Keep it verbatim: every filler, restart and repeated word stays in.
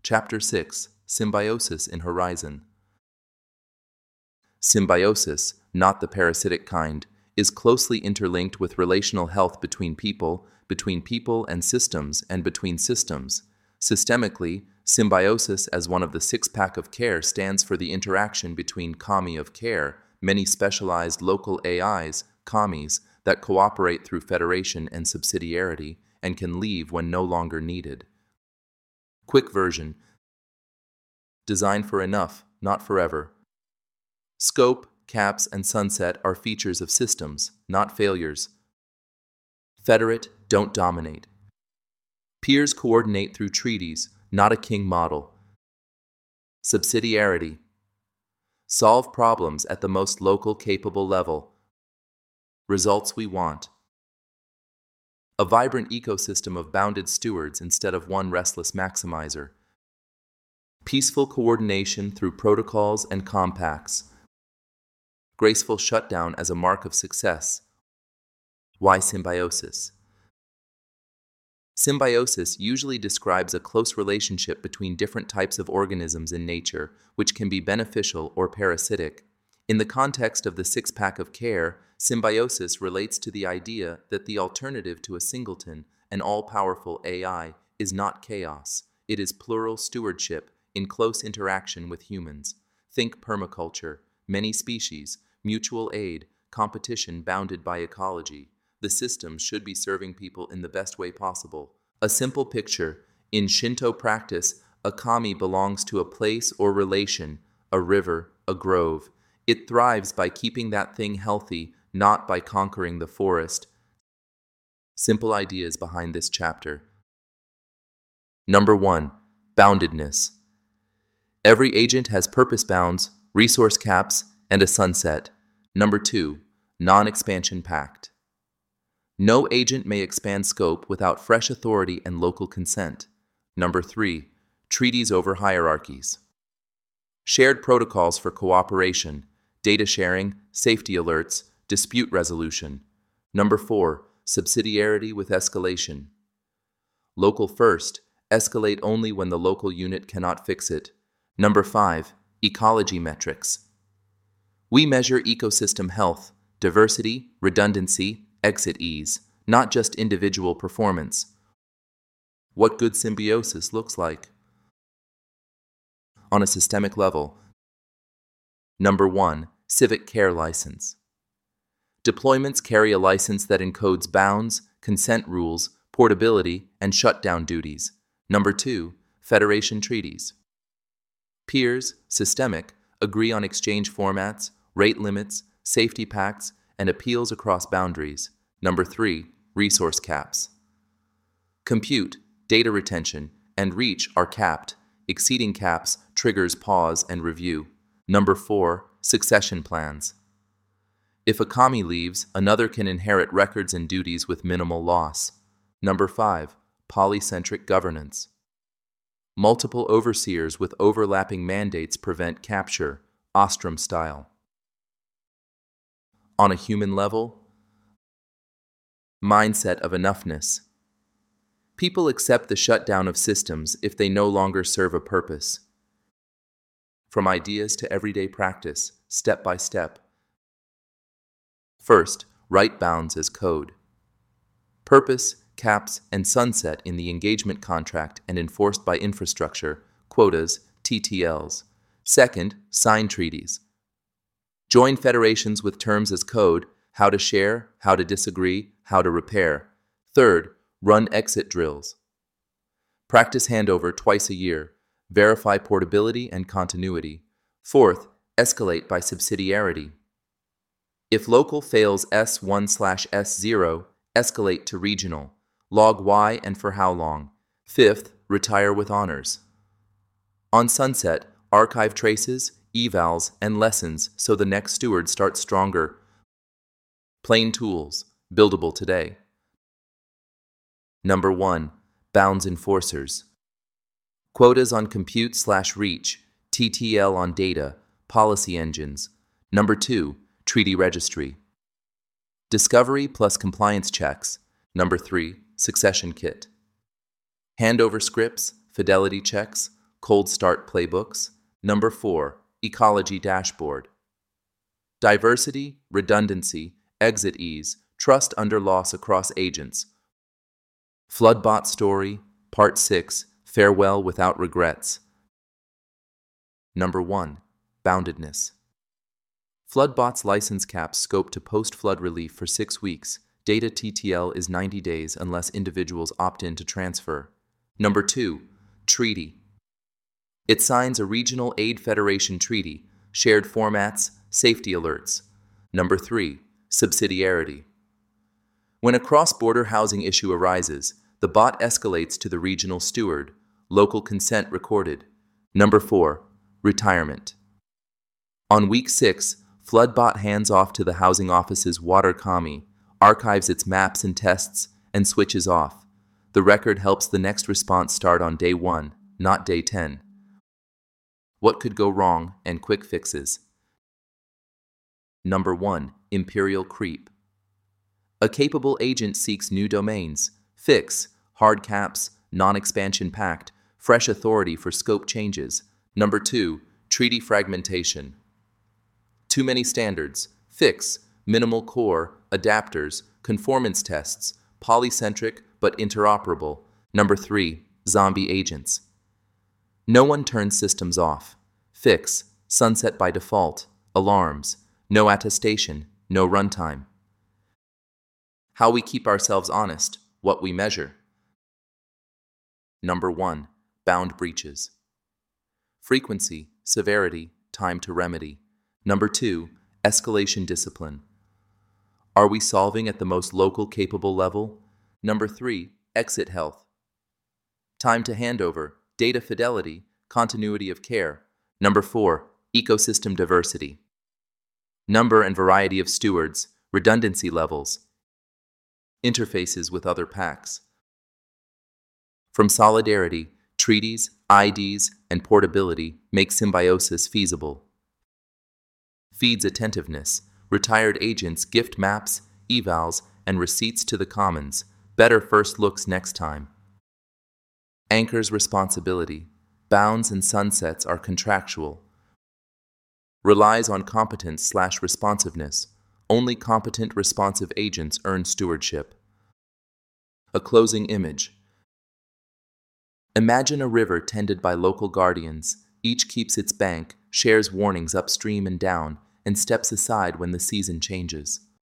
Chapter six, Symbiosis in Horizon. Symbiosis, not the parasitic kind, is closely interlinked with relational health between people, between people and systems, and between systems. Systemically, symbiosis as one of the six-pack of care stands for the interaction between kami of care, many specialized local A Is, kamis, that cooperate through federation and subsidiarity, and can leave when no longer needed. Quick version. Designed for enough, not forever. Scope, caps, and sunset are features of systems, not failures. Federate, don't dominate. Peers coordinate through treaties, not a king model. Subsidiarity. Solve problems at the most local capable level. Results we want. A vibrant ecosystem of bounded stewards instead of one restless maximizer. Peaceful coordination through protocols and compacts. Graceful shutdown as a mark of success. Why symbiosis? Symbiosis usually describes a close relationship between different types of organisms in nature, which can be beneficial or parasitic. In the context of the six-pack of care, symbiosis relates to the idea that the alternative to a singleton, an all-powerful A I, is not chaos. It is plural stewardship in close interaction with humans. Think permaculture, many species, mutual aid, competition bounded by ecology. The systems should be serving people in the best way possible. A simple picture. In Shinto practice, a kami belongs to a place or relation, a river, a grove. It thrives by keeping that thing healthy, not by conquering the forest. Simple ideas behind this chapter. Number one, boundedness. Every agent has purpose bounds, resource caps, and a sunset. Number two, non-expansion pact. No agent may expand scope without fresh authority and local consent. Number three, treaties over hierarchies. Shared protocols for cooperation, data sharing, safety alerts, dispute resolution. Number four, subsidiarity with escalation. Local first, escalate only when the local unit cannot fix it. Number five, ecology metrics. We measure ecosystem health, diversity, redundancy, exit ease, not just individual performance. What good symbiosis looks like. On a systemic level. Number one, civic care license. Deployments carry a license that encodes bounds, consent rules, portability, and shutdown duties. Number two, federation treaties. Peers, systemic, agree on exchange formats, rate limits, safety pacts, and appeals across boundaries. Number three, resource caps. Compute, data retention, and reach are capped. Exceeding caps triggers pause and review. Number four, succession plans. If a kami leaves, another can inherit records and duties with minimal loss. Number five, polycentric governance. Multiple overseers with overlapping mandates prevent capture, Ostrom style. On a human level, mindset of enoughness. People accept the shutdown of systems if they no longer serve a purpose. From ideas to everyday practice, step by step. First, write bounds as code. Purpose, caps, and sunset in the engagement contract and enforced by infrastructure, quotas, T T Ls. Second, sign treaties. Join federations with terms as code, how to share, how to disagree, how to repair. Third, run exit drills. Practice handover twice a year. Verify portability and continuity. Fourth, escalate by subsidiarity. If local fails S one slash S zero, escalate to regional. Log why and for how long. Fifth, retire with honors. On sunset, archive traces, evals, and lessons so the next steward starts stronger. Plain tools, buildable today. Number one, bounds enforcers. Quotas on compute slash reach, T T L on data, policy engines. Number two, treaty registry. Discovery plus compliance checks. Number three, succession kit. Handover scripts, fidelity checks, Cold Start Playbooks. Number four, Ecology Dashboard. Diversity, redundancy, exit ease, trust under loss across agents. Floodbot Story, Part six, Farewell Without Regrets. Number one, Boundedness. Floodbot's license caps scope to post-flood relief for six weeks. Data T T L is ninety days unless individuals opt in to transfer. Number two, Treaty. It signs a Regional Aid Federation treaty, shared formats, safety alerts. Number three, Subsidiarity. When a cross-border housing issue arises, the bot escalates to the regional steward, local consent recorded. Number four, Retirement. On week six, Floodbot hands off to the housing office's water commie, archives its maps and tests, and switches off. The record helps the next response start on day one, not day ten. What could go wrong, and quick fixes. Number one, Imperial Creep. A capable agent seeks new domains. Fix, hard caps, non-expansion pact, fresh authority for scope changes. Number two, Treaty Fragmentation. Too many standards. Fix, minimal core, adapters, conformance tests, polycentric but interoperable. Number three, Zombie Agents. No one turns systems off. Fix, sunset by default, alarms, no attestation, no runtime. How we keep ourselves honest, what we measure. Number one, Bound Breaches. Frequency, severity, time to remedy. Number two, Escalation Discipline. Are we solving at the most local capable level? Number three, Exit Health. Time to handover, data fidelity, continuity of care. Number four, Ecosystem Diversity. Number and variety of stewards, redundancy levels, interfaces with other packs. From solidarity, treaties, I Ds, and portability make symbiosis feasible. Feeds attentiveness, retired agents gift maps, evals, and receipts to the commons, better first looks next time. Anchors responsibility, bounds and sunsets are contractual. Relies on competence slash responsiveness, only competent responsive agents earn stewardship. A closing image. Imagine a river tended by local guardians, each keeps its bank, shares warnings upstream and down, and steps aside when the season changes.